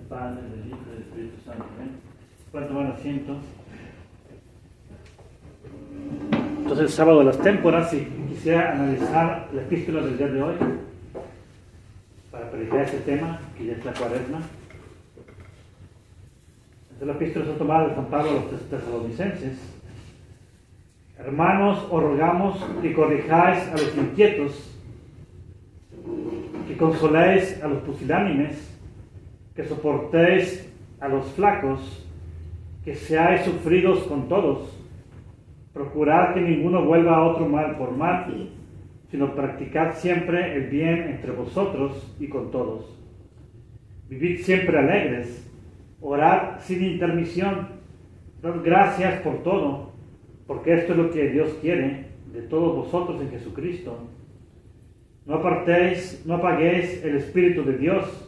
Padre, del Hijo y del Espíritu Santo. Amén. Pueden tomar asiento. Entonces, el sábado de las témporas, si quisiera analizar la epístola del día de hoy, para predicar este tema, que ya es la Cuaresma. Entonces, la epístola está tomada de San Pablo a los Tesalonicenses. Hermanos, os rogamos que corrijáis a los inquietos, que consoléis a los pusilánimes, que soportéis a los flacos, que seáis sufridos con todos. Procurad que ninguno vuelva a otro mal por mal, sino practicad siempre el bien entre vosotros y con todos. Vivid siempre alegres, orad sin intermisión, dad gracias por todo, porque esto es lo que Dios quiere de todos vosotros en Jesucristo. No apaguéis el Espíritu de Dios,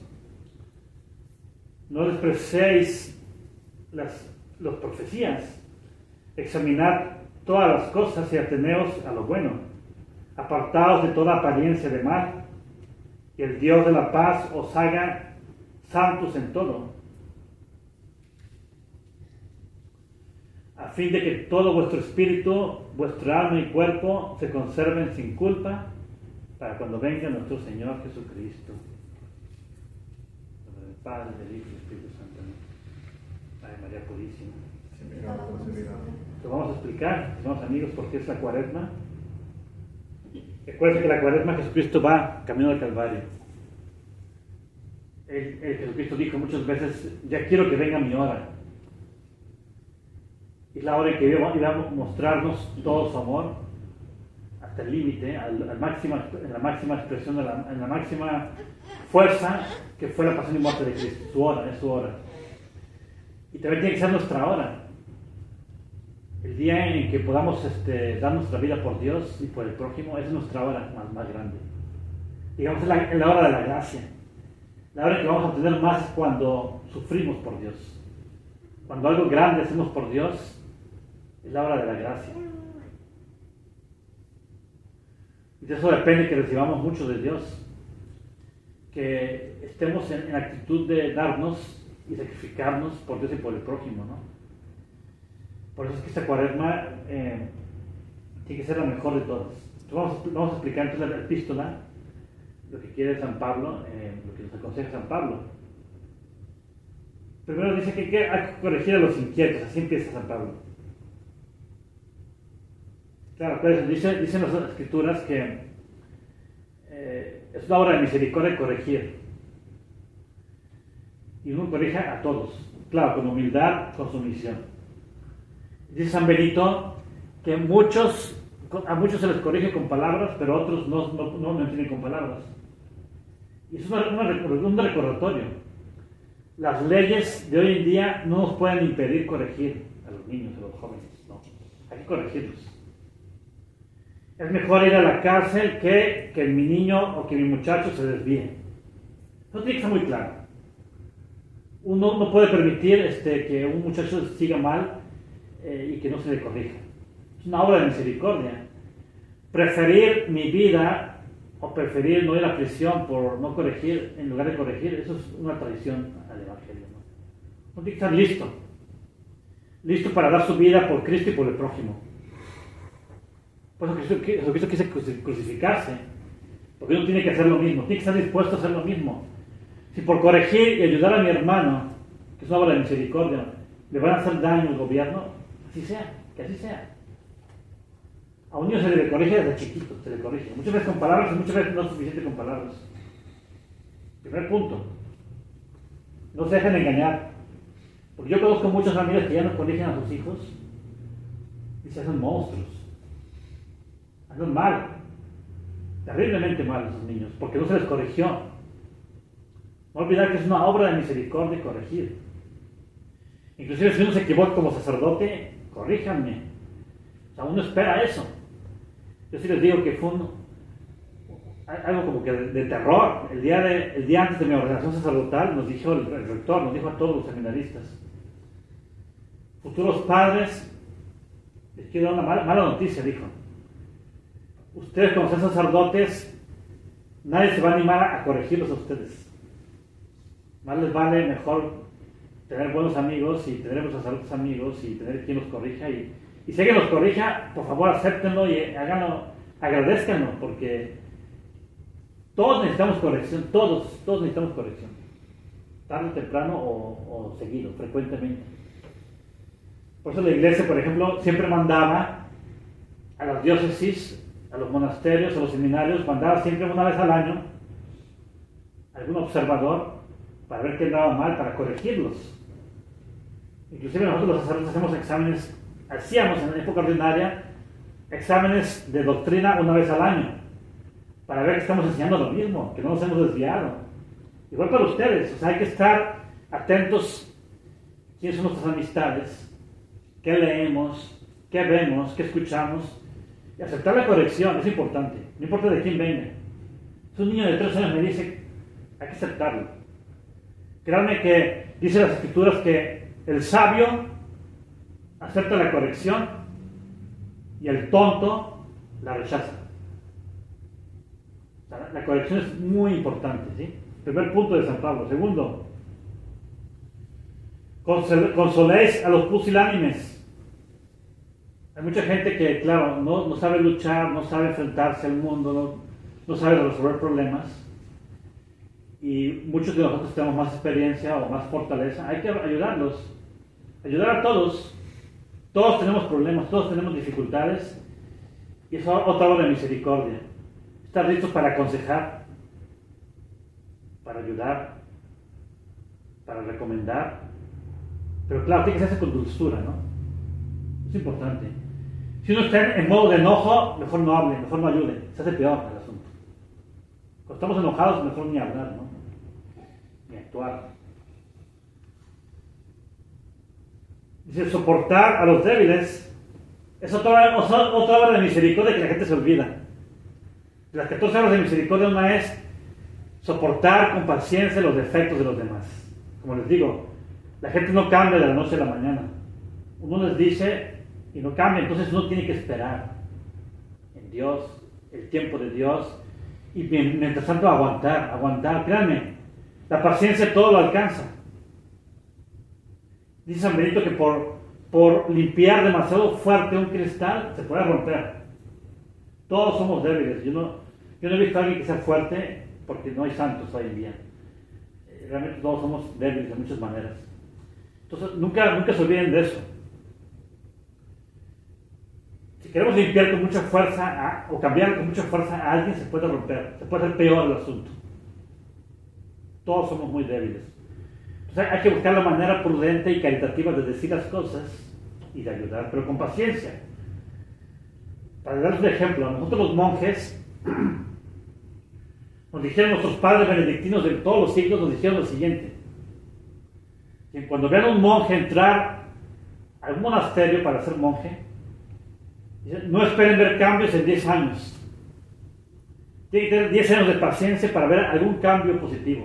no despreciéis las profecías, examinad todas las cosas y ateneos a lo bueno, apartaos de toda apariencia de mal, y el Dios de la paz os haga santos en todo, a fin de que todo vuestro espíritu, vuestra alma y cuerpo se conserven sin culpa para cuando venga nuestro Señor Jesucristo. En nombre del Padre, del Hijo y del Espíritu Santo. Ave María Purísima. Lo vamos a explicar, estimados amigos, por qué es la Cuaresma. Recuerden que la Cuaresma Jesucristo va camino al Calvario. Jesucristo dijo muchas veces: ya quiero que venga mi hora. Es la hora en que iba a mostrarnos todo su amor hasta el límite, en la máxima expresión, en la máxima fuerza, que fue la pasión y muerte de Cristo. Su hora, es su hora. Y también tiene que ser nuestra hora. El día en que podamos dar nuestra vida por Dios y por el prójimo, es nuestra hora más grande. Digamos, es la hora de la gracia. La hora que vamos a obtener más es cuando sufrimos por Dios. Cuando algo grande hacemos por Dios, es la hora de la gracia. Y de eso depende que recibamos mucho de Dios. Que estemos en actitud de darnos y sacrificarnos por Dios y por el prójimo, ¿no? Por eso es que esta Cuaresma tiene que ser la mejor de todas. Entonces vamos a explicar entonces la epístola, lo que quiere San Pablo, lo que nos aconseja San Pablo. Primero dice que hay que corregir a los inquietos, así empieza San Pablo. Claro, pues dicen las Escrituras que es una obra de misericordia corregir. Y uno corrige a todos, claro, con humildad, con sumisión. Dice San Benito que a muchos se les corrige con palabras, pero a otros no entienden con palabras. Y es un recordatorio. Las leyes de hoy en día no nos pueden impedir corregir a los niños, a los jóvenes. No, hay que corregirlos. Es mejor ir a la cárcel que mi niño o que mi muchacho se desvíe. Eso tiene que estar muy claro. Uno no puede permitir que un muchacho siga mal y que no se le corrija. Es una obra de misericordia. Preferir mi vida o preferir no ir a prisión por no corregir en lugar de corregir, eso es una traición al Evangelio, ¿no? Uno tiene que estar listo para dar su vida por Cristo y por el prójimo. Por eso Jesucristo quiso crucificarse, porque uno tiene que hacer lo mismo, tiene que estar dispuesto a hacer lo mismo. Si por corregir y ayudar a mi hermano, que es una obra de misericordia, le van a hacer daño al gobierno, así sea, que así sea. A un niño se le corrige desde chiquito, se le corrige. Muchas veces con palabras y muchas veces no es suficiente con palabras. Primer punto. No se dejen engañar. Porque yo conozco muchas familias que ya no corrigen a sus hijos y se hacen monstruos. Hacen mal. Terriblemente mal a esos niños, porque no se les corrigió. No olvidar que es una obra de misericordia corregir. Inclusive si uno se equivoca como sacerdote, corríjanme. O sea, uno espera eso. Yo sí les digo que fue algo como que de terror. El día antes de mi ordenación sacerdotal nos dijo el rector, nos dijo a todos los seminaristas: futuros padres, les quiero dar una mala noticia, dijo. Ustedes como sacerdotes, nadie se va a animar a corregirlos a ustedes. Más les vale mejor tener buenos amigos y tener buenos sacerdotes amigos y tener quien los corrija. Y si alguien los corrija, por favor acéptenlo y háganlo, agradezcanlo, porque todos necesitamos corrección, todos necesitamos corrección. Tarde o temprano o seguido, frecuentemente. Por eso la iglesia, por ejemplo, siempre mandaba a las diócesis, a los monasterios, a los seminarios, mandaba siempre una vez al año algún observador para ver qué andaba mal, para corregirlos. Inclusive nosotros los sacerdotes hacíamos en la época ordinaria exámenes de doctrina una vez al año, para ver que estamos enseñando lo mismo, que no nos hemos desviado. Igual para ustedes, o sea, hay que estar atentos quiénes son nuestras amistades, qué leemos, qué vemos, qué escuchamos, y aceptar la corrección, es importante, no importa de quién venga. Si un niño de 3 años me dice, hay que aceptarlo. Créanme que dice las Escrituras que el sabio acepta la corrección y el tonto la rechaza. O sea, la corrección es muy importante, ¿sí? Primer punto de San Pablo. Segundo, consoléis a los pusilánimes. Hay mucha gente que, claro, no sabe luchar, no sabe enfrentarse al mundo, no sabe resolver problemas. Y muchos de nosotros tenemos más experiencia o más fortaleza. Hay que ayudarlos, ayudar a todos. Todos tenemos problemas, todos tenemos dificultades. Y eso es otra obra de misericordia. Estar listos para aconsejar, para ayudar, para recomendar. Pero claro, tiene que hacerse con dulzura, ¿no? Es importante. Si uno está en modo de enojo, mejor no hable, mejor no ayude. Se hace peor el asunto. Cuando estamos enojados, mejor ni hablar, ¿no? Ni actuar. Dice, soportar a los débiles es otra obra de misericordia que la gente se olvida. De las 14 obras de misericordia, una es soportar con paciencia los defectos de los demás. Como les digo, la gente no cambia de la noche a la mañana. Uno les dice y no cambia, entonces uno tiene que esperar en Dios, el tiempo de Dios, y mientras tanto aguantar. Créanme, la paciencia todo lo alcanza. Dice San Benito que por limpiar demasiado fuerte un cristal se puede romper. Todos somos débiles. Yo no he visto a alguien que sea fuerte porque no hay santos hoy en día. Realmente todos somos débiles de muchas maneras. Entonces nunca se olviden de eso. Si queremos limpiar con mucha fuerza o cambiar con mucha fuerza a alguien, se puede romper, se puede hacer peor el asunto. Todos somos muy débiles. Entonces hay que buscar la manera prudente y caritativa de decir las cosas y de ayudar, pero con paciencia. Para darles un ejemplo, a nosotros los monjes, nos dijeron nuestros padres benedictinos de todos los siglos, nos dijeron lo siguiente: que cuando vean a un monje entrar a un monasterio para ser monje, no esperen ver cambios en 10 años. Tiene que tener 10 años de paciencia para ver algún cambio positivo.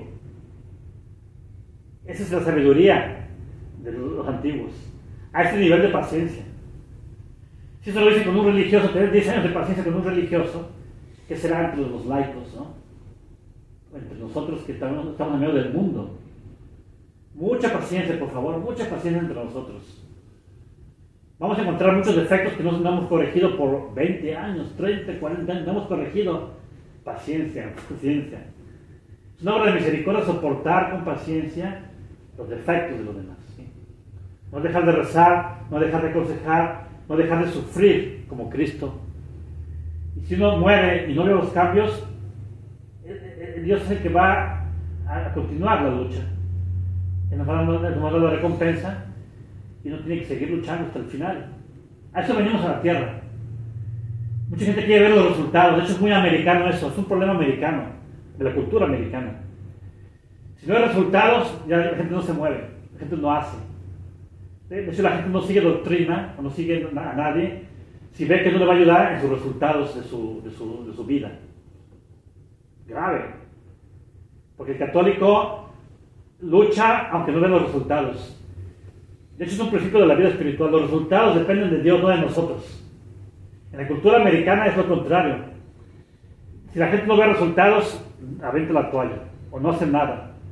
Esa es la sabiduría de los antiguos. A este nivel de paciencia. Si eso lo dicen con un religioso, tener 10 años de paciencia con un religioso, ¿qué será entre los laicos, no? Entre nosotros que estamos en medio del mundo. Mucha paciencia, por favor, mucha paciencia entre nosotros. Vamos a encontrar muchos defectos que no hemos corregido por 20 años, 30, 40 años, no hemos corregido. Paciencia. Es una obra de misericordia soportar con paciencia los defectos de los demás. ¿Sí? No dejar de rezar, no dejar de aconsejar, no dejar de sufrir como Cristo. Y si uno muere y no ve los cambios, Dios es el que va a continuar la lucha. Él nos va a dar la recompensa y uno tiene que seguir luchando hasta el final. A eso venimos a la tierra. Mucha gente quiere ver los resultados. De hecho es muy americano eso, es un problema americano, de la cultura americana. Si no hay resultados, ya la gente no se mueve, la gente no hace. De hecho la gente no sigue doctrina o no sigue a nadie si ve que no le va a ayudar en sus resultados de su vida. Grave. Porque el católico lucha aunque no ve los resultados. De hecho es un principio de la vida espiritual. Los resultados dependen de Dios, no de nosotros. En la cultura americana es lo contrario. Si la gente no ve resultados, avienta la toalla o no hace nada.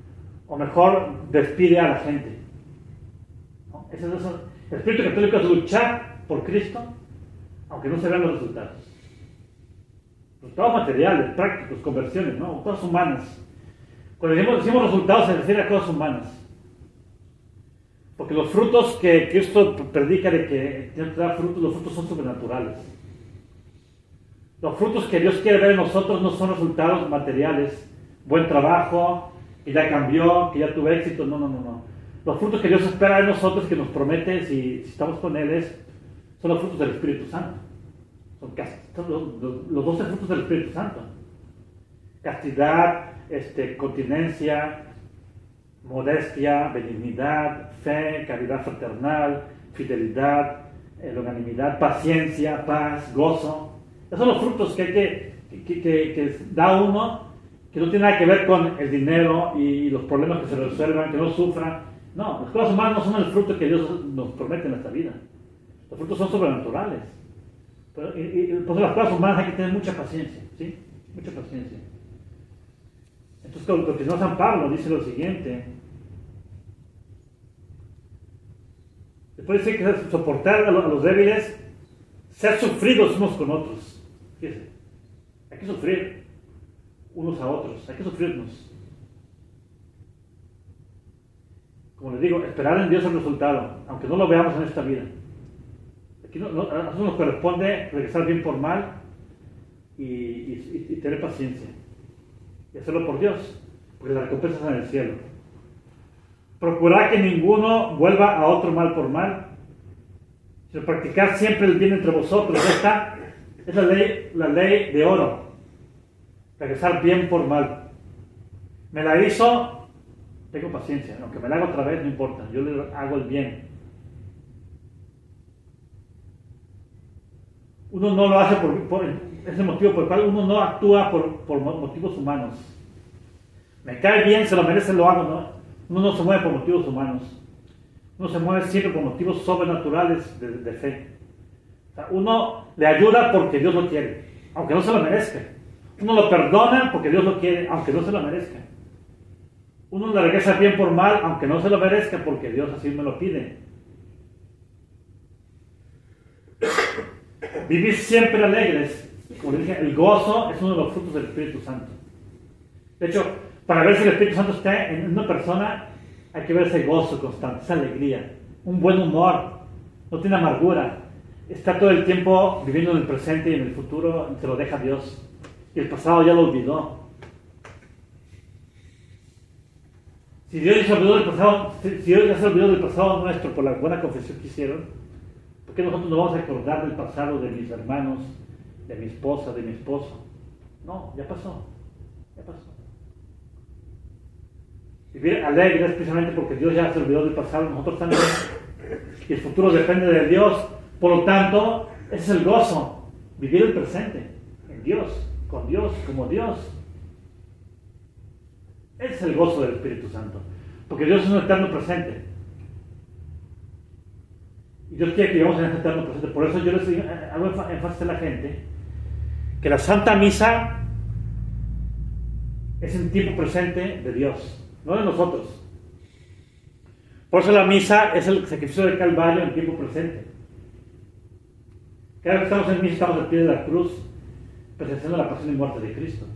o mejor despide a la gente. ¿No? El espíritu católico es luchar por Cristo, aunque no se vean los resultados. Resultados materiales, prácticos, conversiones, ¿no? Cosas humanas. Cuando decimos resultados se refiere a cosas humanas. Porque los frutos que Cristo predica de que tiene que dar frutos, los frutos son sobrenaturales. Los frutos que Dios quiere ver en nosotros no son resultados materiales, buen trabajo, que ya cambió, que ya tuvo éxito, no. Los frutos que Dios espera de nosotros, que nos promete si estamos con Él, son los frutos del Espíritu Santo. Son los 12 frutos del Espíritu Santo. Castidad, continencia, modestia, benignidad, fe, caridad fraternal, fidelidad, longanimidad, paciencia, paz, gozo. Esos son los frutos que da uno, que no tiene nada que ver con el dinero y los problemas que se resuelvan, que no sufran. No, las cosas humanas no son el fruto que Dios nos promete en esta vida. Los frutos son sobrenaturales. Por las cosas humanas hay que tener mucha paciencia, ¿sí? Mucha paciencia. Entonces, continúa San Pablo, dice lo siguiente. Después dice que soportar a los débiles, ser sufridos unos con otros. Fíjense, hay que sufrir unos a otros, hay que sufrirnos. Como les digo, esperar en Dios el resultado, aunque no lo veamos en esta vida. Aquí a nosotros nos corresponde regresar bien por mal y tener paciencia. Y hacerlo por Dios, porque las recompensas están en el cielo. Procurar que ninguno vuelva a otro mal por mal, sino practicar siempre el bien entre vosotros. Esta es la ley de oro. Regresar bien por mal. Me la hizo, tengo paciencia, aunque me la haga otra vez, no importa, yo le hago el bien. Uno no lo hace por ese motivo por el cual uno no actúa por motivos humanos. Me cae bien, se lo merece, lo hago, ¿no? Uno no se mueve por motivos humanos. Uno se mueve siempre por motivos sobrenaturales de fe. O sea, uno le ayuda porque Dios lo quiere, aunque no se lo merezca. Uno lo perdona porque Dios lo quiere, aunque no se lo merezca. Uno le regresa bien por mal, aunque no se lo merezca, porque Dios así me lo pide. Vivir siempre alegres. Como les dije, el gozo es uno de los frutos del Espíritu Santo. De hecho, para ver si el Espíritu Santo está en una persona, hay que ver ese gozo constante, esa alegría, un buen humor, no tiene amargura, está todo el tiempo viviendo en el presente y en el futuro, y se lo deja a Dios. Y el pasado ya lo olvidó. Si Dios ya se olvidó del pasado nuestro por la buena confesión que hicieron, ¿por qué nosotros nos vamos a acordar del pasado de mis hermanos, de mi esposa, de mi esposo? No, ya pasó. Vivir alegres precisamente porque Dios ya se olvidó del pasado, nosotros también. Y el futuro depende de Dios. Por lo tanto, ese es el gozo. Vivir el presente, en Dios, con Dios, como Dios. Ese es el gozo del Espíritu Santo. Porque Dios es un eterno presente. Y Dios quiere que vivamos en ese eterno presente. Por eso yo les hago énfasis a la gente que la Santa Misa es en tiempo presente de Dios, no de nosotros. Por eso la misa es el sacrificio del Calvario en tiempo presente. Cada vez que estamos en misa estamos al pie de la cruz, presenciando la pasión y muerte de Cristo.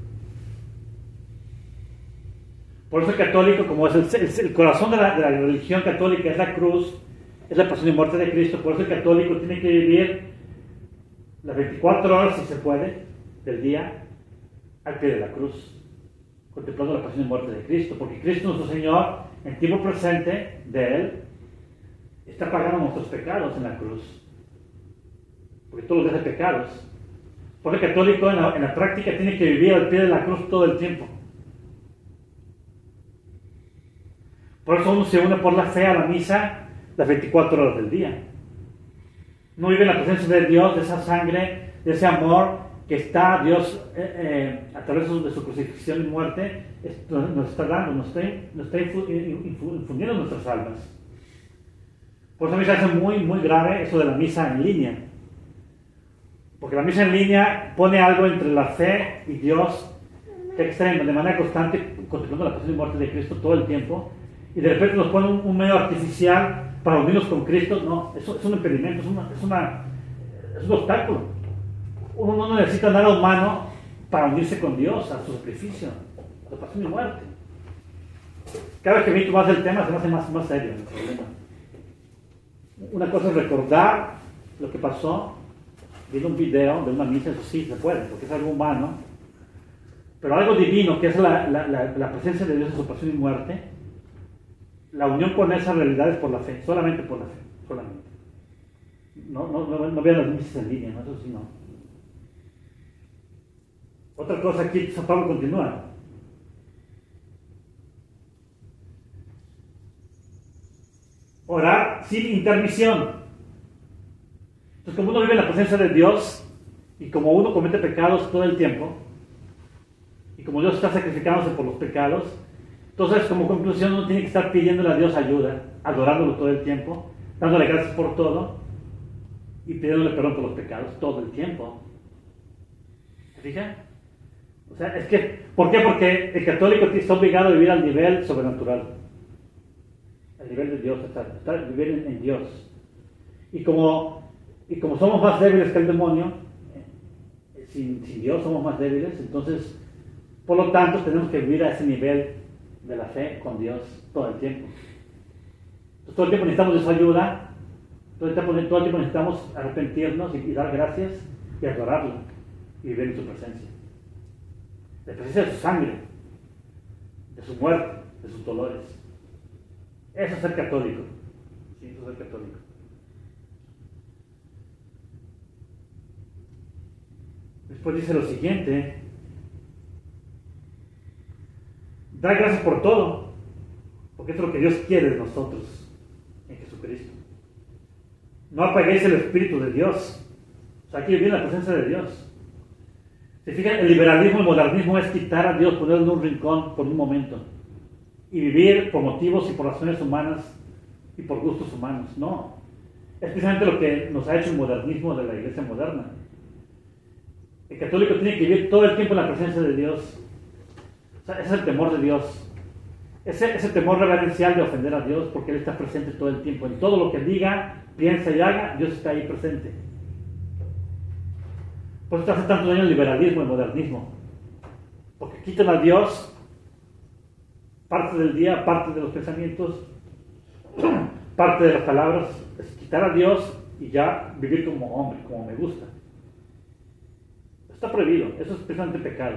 Por eso el católico, como es el corazón de la religión católica, es la cruz, es la pasión y muerte de Cristo. Por eso el católico tiene que vivir las 24 horas, si se puede, del día al pie de la cruz, contemplando la pasión y muerte de Cristo, porque Cristo nuestro Señor, en tiempo presente de Él, está pagando nuestros pecados en la cruz, porque todos los días hay pecados. Por el católico en la práctica tiene que vivir al pie de la cruz todo el tiempo. Por eso uno se une por la fe a la misa las 24 horas del día. No vive en la presencia de Dios, de esa sangre, de ese amor que está Dios a través de su crucifixión y muerte, nos está dando, nos está infundiendo en nuestras almas. Por eso a mí se hace muy, muy grave eso de la misa en línea. Porque la misa en línea pone algo entre la fe y Dios que estén de manera constante contemplando la pasión y muerte de Cristo todo el tiempo, y de repente nos pone un medio artificial para unirnos con Cristo. No, eso es un impedimento, es un obstáculo. Uno no necesita nada humano para unirse con Dios, a su sacrificio, a su pasión y muerte. Cada vez que medito más el tema se me hace más serio el problema. Una cosa es recordar lo que pasó, viendo un video de una misa, eso sí se puede, porque es algo humano, pero algo divino, que es la presencia de Dios en su pasión y muerte, la unión con esa realidad es por la fe, solamente por la fe, solamente. No vean las misas en línea, ¿no? Eso sí no. Otra cosa aquí, San Pablo continúa. Orar sin intermisión. Entonces, como uno vive en la presencia de Dios, y como uno comete pecados todo el tiempo, y como Dios está sacrificándose por los pecados, entonces como conclusión uno tiene que estar pidiéndole a Dios ayuda, adorándolo todo el tiempo, dándole gracias por todo, y pidiéndole perdón por los pecados todo el tiempo. ¿Se fijan? O sea, es que, ¿por qué? Porque el católico está obligado a vivir al nivel sobrenatural, al nivel de Dios, vivir en Dios. Y como somos más débiles que el demonio, sin Dios somos más débiles, entonces, por lo tanto, tenemos que vivir a ese nivel de la fe con Dios todo el tiempo. Entonces, todo el tiempo necesitamos de su ayuda, todo el tiempo necesitamos arrepentirnos y dar gracias y adorarlo y vivir en su presencia. La presencia de su sangre, de su muerte, de sus dolores. Eso es ser católico. Sí, eso es ser católico. Después dice lo siguiente: dar gracias por todo, porque esto es lo que Dios quiere de nosotros en Jesucristo. No apaguéis el Espíritu de Dios. O sea, aquí viene la presencia de Dios. Se fijan, el liberalismo, el modernismo es quitar a Dios, ponerlo en un rincón por un momento y vivir por motivos y por razones humanas y por gustos humanos. No, es precisamente lo que nos ha hecho el modernismo de la iglesia moderna. El católico tiene que vivir todo el tiempo en la presencia de Dios. O sea, ese es el temor de Dios. Ese temor reverencial de ofender a Dios, porque Él está presente todo el tiempo. En todo lo que diga, piensa y haga, Dios está ahí presente. Por eso hace tanto daño el liberalismo, el modernismo. Porque quitan a Dios parte del día, parte de los pensamientos, parte de las palabras. Es quitar a Dios y ya vivir como hombre, como me gusta. Está prohibido, eso es precisamente pecado.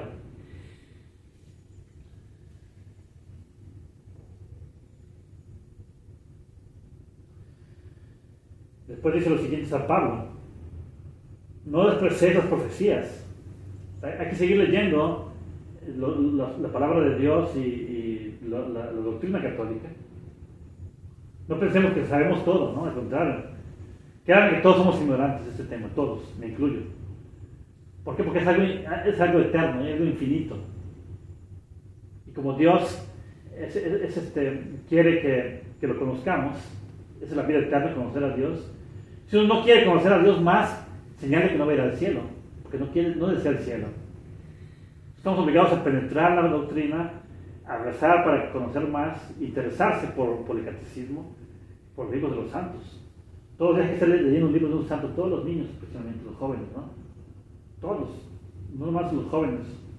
Después dice lo siguiente San Pablo: no despreciéis las profecías. Hay que seguir leyendo la palabra de Dios y la doctrina católica. No pensemos que sabemos todo, ¿no? Al contrario. Claro que todos somos ignorantes de este tema, todos, me incluyo. ¿Por qué? Porque es algo eterno, es algo infinito. Y como Dios quiere que lo conozcamos, esa es la vida eterna, conocer a Dios. Si uno no quiere conocer a Dios más, señale que no va a ir al cielo, porque no desea el cielo. Estamos obligados a penetrar la doctrina, a rezar para conocer más, interesarse por el catecismo, por los libros de los santos. Todos hay que estar leyendo un libro de un santo, todos los niños, especialmente los jóvenes, ¿no? Todos, no nomás los jóvenes.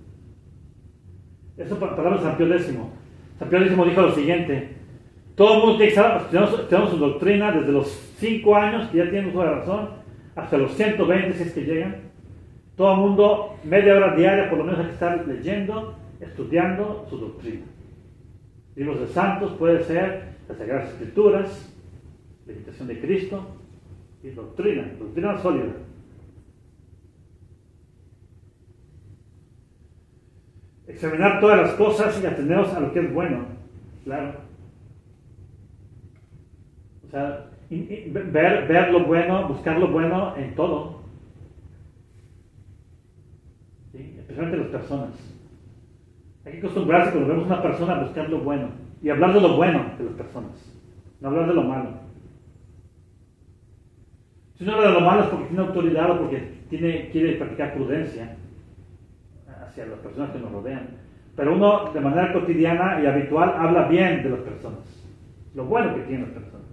Eso palabras de San Pío X. San Pío X dijo lo siguiente: todo el mundo tiene que estar estudiando su doctrina desde los 5 años, que ya tienen uso de razón, hasta los 120 si es que llegan. Todo el mundo, media hora diaria por lo menos, hay que estar leyendo, estudiando su doctrina. Libros de santos, puede ser las Sagradas Escrituras, la imitación de Cristo y doctrina sólida. Examinar todas las cosas y atendernos a lo que es bueno, claro. O sea, ver lo bueno, buscar lo bueno en todo. ¿Sí? Especialmente las personas. Hay que acostumbrarse cuando vemos a una persona a buscar lo bueno y hablar de lo bueno de las personas, no hablar de lo malo. Si uno habla de lo malo es porque tiene autoridad o porque quiere practicar prudencia hacia las personas que nos rodean. Pero uno de manera cotidiana y habitual habla bien de las personas, lo bueno que tienen las personas.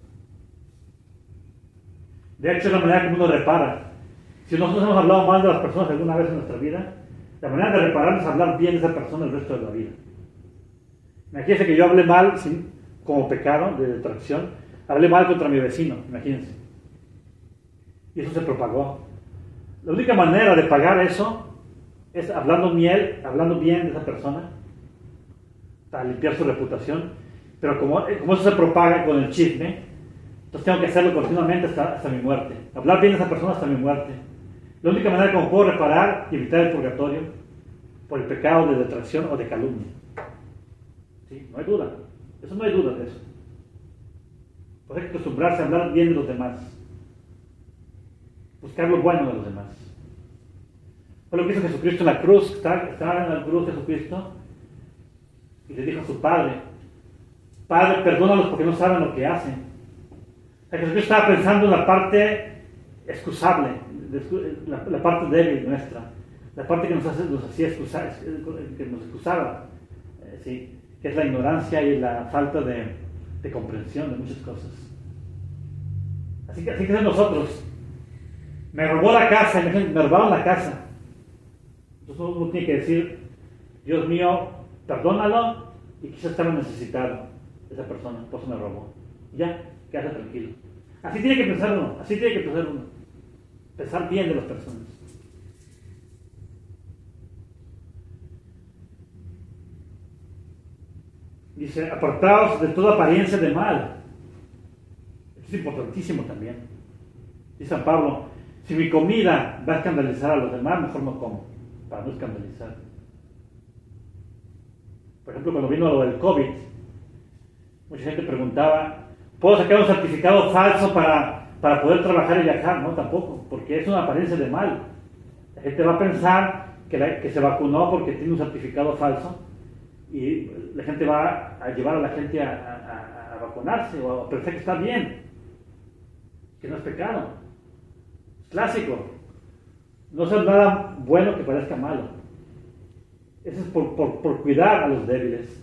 De hecho, es la manera como uno repara. Si nosotros hemos hablado mal de las personas alguna vez en nuestra vida, la manera de reparar es hablar bien de esa persona el resto de la vida. Imagínense que yo hable mal, como pecado de detracción, hablé mal contra mi vecino, imagínense. Y eso se propagó. La única manera de pagar eso es hablando bien de esa persona, para limpiar su reputación. Pero como eso se propaga con el chisme, entonces tengo que hacerlo continuamente hasta mi muerte. Hablar bien de esa persona hasta mi muerte. La única manera como puedo reparar y evitar el purgatorio por el pecado de detracción o de calumnia. ¿Sí? No hay duda. Eso no hay duda de eso. Pues hay que acostumbrarse a hablar bien de los demás. Buscar lo bueno de los demás. Fue lo que hizo Jesucristo en la cruz. Estaba en la cruz Jesucristo y le dijo a su Padre: Padre, perdónalos porque no saben lo que hacen. O sea, Jesucristo estaba pensando en la parte excusable, la parte débil nuestra, la parte que nos hacía excusar, que nos excusaba, ¿sí? Que es la ignorancia y la falta de comprensión de muchas cosas. Así que es nosotros. Me robó la casa, me robaron la casa. Entonces uno tiene que decir: Dios mío, perdónalo, y quizás estaba necesitado esa persona, por eso me robó. Ya, quédate tranquilo. Así tiene que pensar uno, Pensar bien de las personas. Dice: apartaos de toda apariencia de mal. Esto es importantísimo también. Dice San Pablo: si mi comida va a escandalizar a los demás, mejor no como, para no escandalizar. Por ejemplo, cuando vino lo del COVID, mucha gente preguntaba: ¿puedo sacar un certificado falso para poder trabajar y viajar? No, tampoco, porque es una apariencia de mal. La gente va a pensar que se vacunó porque tiene un certificado falso, y la gente va a llevar a la gente a vacunarse o a pensar que está bien, que no es pecado. Clásico. No sea nada bueno que parezca malo. Eso es por cuidar a los débiles.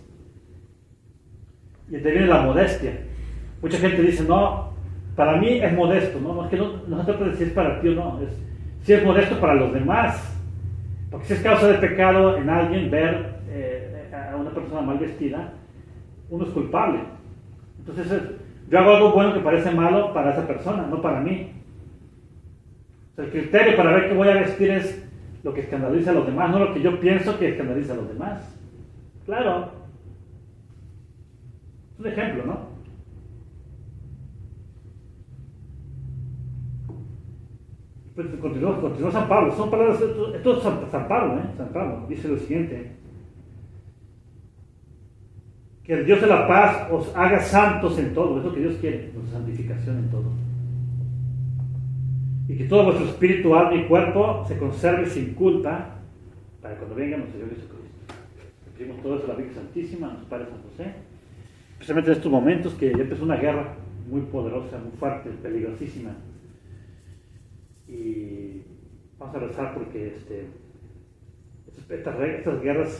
Y te viene la modestia. Mucha gente dice: no, para mí es modesto. No es que no se trata de si es para ti o no. Si es modesto para los demás. Porque si es causa de pecado en alguien ver a una persona mal vestida, uno es culpable. Entonces yo hago algo bueno que parece malo para esa persona, no para mí. O sea, el criterio para ver qué voy a vestir es lo que escandaliza a los demás, no lo que yo pienso que escandaliza a los demás. Claro. Es un ejemplo, ¿no? Pues continúa San Pablo. Son palabras, esto es San Pablo, San Pablo dice lo siguiente: que el Dios de la paz os haga santos en todo. Es lo que Dios quiere, nuestra santificación en todo. Y que todo vuestro espíritu, alma y cuerpo se conserve sin culpa para cuando venga nuestro Señor Jesucristo. Pedimos todo eso a la Virgen Santísima, a nuestro Padre San José, especialmente en estos momentos que ya empezó una guerra muy poderosa, muy fuerte, peligrosísima. Y vamos a rezar porque estas guerras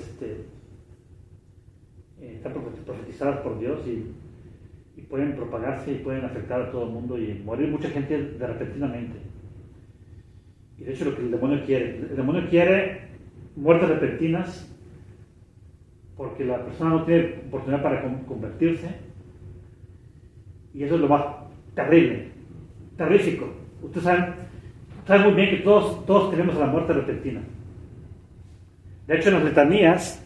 están profetizadas por Dios y pueden propagarse y pueden afectar a todo el mundo y morir mucha gente repentinamente. Y de hecho lo que el demonio quiere muertes repentinas, porque la persona no tiene oportunidad para convertirse, y eso es lo más terrible, terrífico. Ustedes saben muy bien que todos tenemos la muerte repentina. De hecho, en las letanías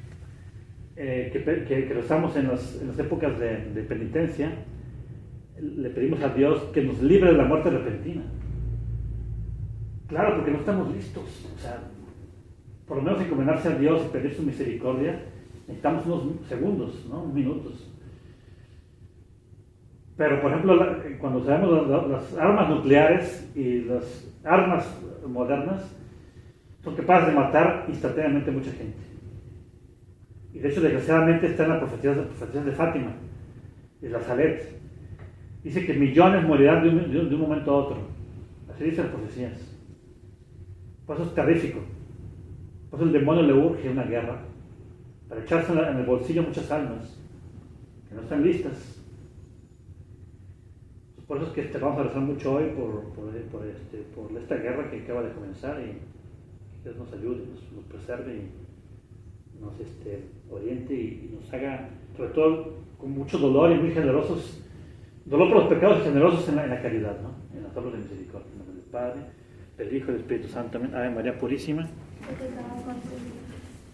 que rezamos en las épocas de penitencia, le pedimos a Dios que nos libre de la muerte repentina. Claro, porque no estamos listos. O sea, por lo menos encomendarse a Dios y pedir su misericordia, necesitamos unos segundos, ¿no? Unos minutos. Pero, por ejemplo, cuando sabemos las armas nucleares y las armas modernas son capaces de matar instantáneamente a mucha gente. Y de hecho, desgraciadamente, está en las profecías de Fátima, de la Salet. Dice que millones morirán de un momento a otro. Así dicen las profecías. Por eso es terrífico. Por eso el demonio le urge una guerra para echarse en el bolsillo muchas almas que no están listas. Por eso es que vamos a rezar mucho hoy por esta guerra que acaba de comenzar, y que Dios nos ayude, nos preserve y nos oriente y nos haga, sobre todo con mucho dolor y muy generosos, dolor por los pecados y generosos en la caridad, ¿no? En las obras de misericordia. En nombre del Padre, del Hijo y del Espíritu Santo. Amén. Ave María Purísima.